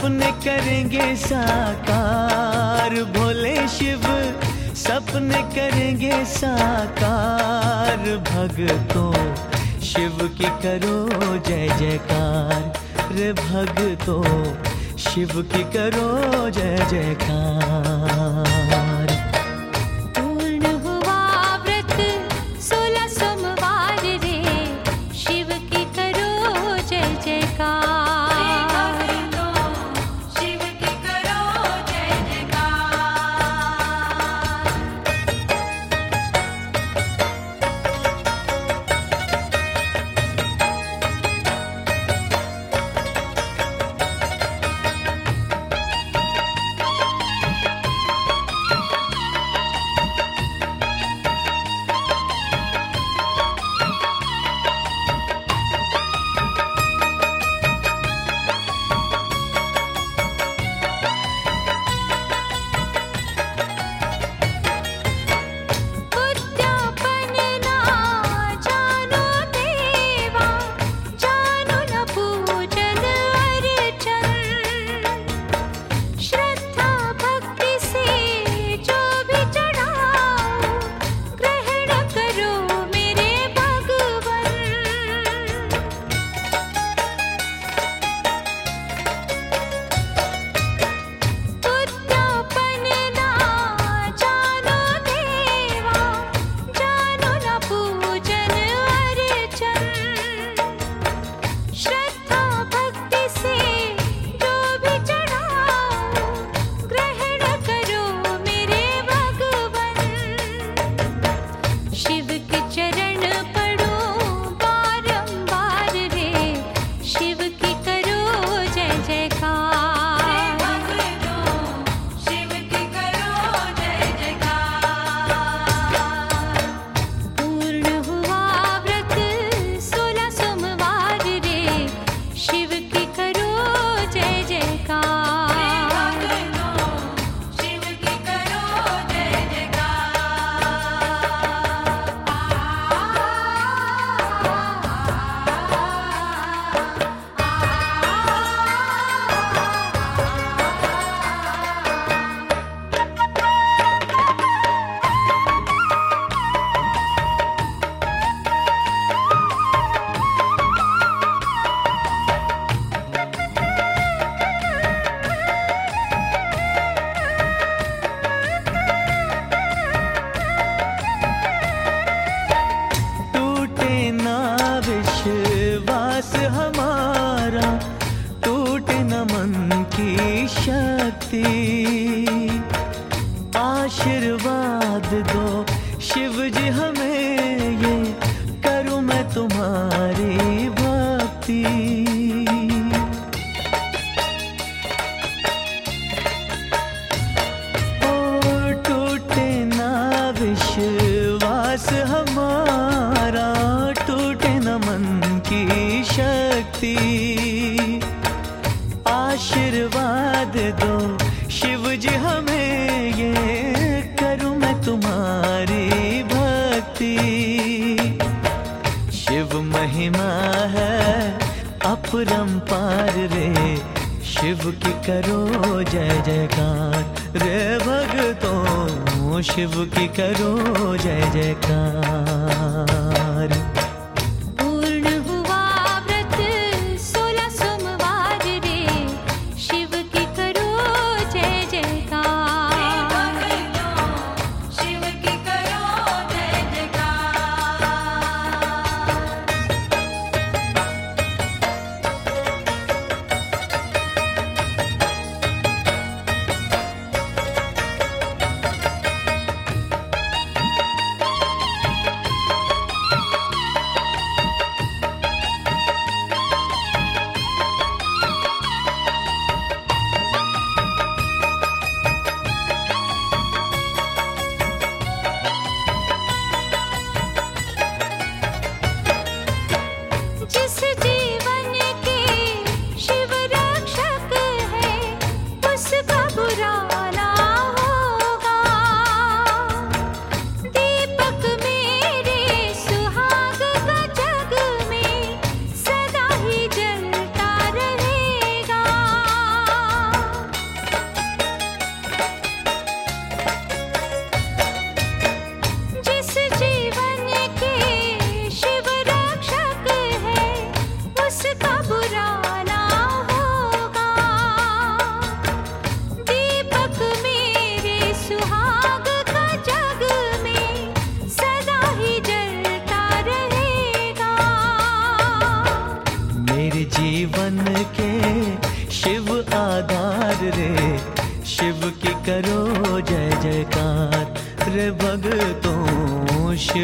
अपने करेंगे साकार, भोले शिव सपने करेंगे साकार। भक्तों शिव की करो जय जयकार, रे भक्तों शिव की करो जय जयकार। पूर्ण हुआ व्रत 16 सोमवार रे, शिव की करो जय जयकार। शिव की करो जय जयकार। हमारा टूटे न मन की शक्ति। आशीर्वाद दो शिव जी हमें, ये करूं मैं तुम्हारी भक्ति। ओ टूटे ना विश्वास हमारा, टूटे न मन की शक्ति। आशीर्वाद दो शिव जी हमें, ये करूं मैं तुम्हारी भक्ति। शिव महिमा है अपरंपार रे, शिव की करो जय जयकार। रे भक्तों शिव की करो जय जयकार।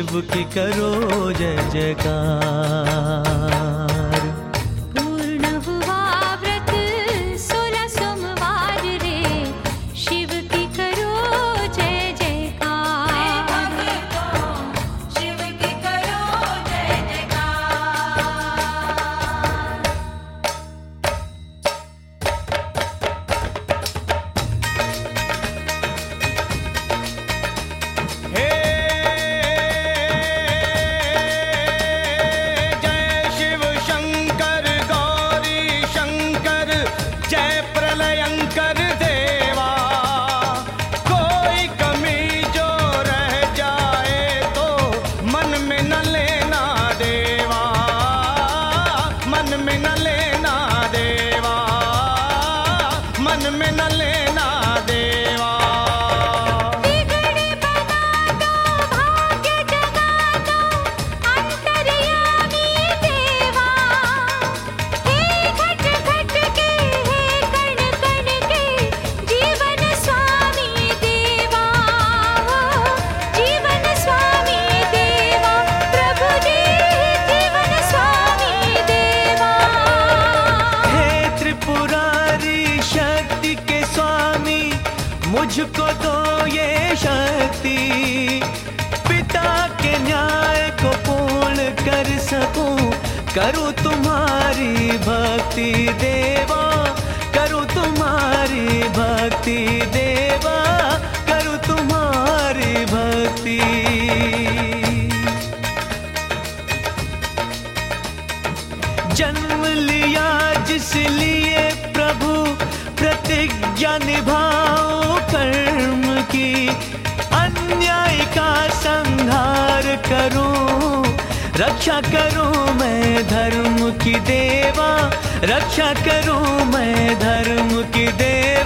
शिव की करो जय जयकार। पूर्ण हुआ व्रत 16 सोमवार रे, शिव की करो जय जयकार। शिव की करो जय जयकार। हे जय शिव शंकर गौरी शंकर, जय प्रलयंकर देवा। कोई कमी जो रह जाए तो मन में न लेना देवा, मन में न लेना देवा, मन में न लेना देवा। बिगड़े बना दो, भाग्य जगा दो, अंतर्यामी देवा। हे घट घट के, हे कण कण के, जीवन स्वामी देवा। जीवन स्वामी देवा, प्रभु जी जीवन स्वामी देवा। हे त्रिपुरारी शक्ति के स्वामी, मुझको दो ये शक्ति, पिता के न्याय को पूर्ण कर सकूं। करूं तुम्हारी भक्ति देवा, करूं तुम्हारी भक्ति देवा, करूं तुम्हारी भक्ति। जन्म लिया जिस लिए प्रभु, प्रतिज्ञा निभाओ कर्म की। अन्याय का संहार करूं, रक्षा करूं मैं धर्म की देवा, रक्षा करूं मैं धर्म की देवा।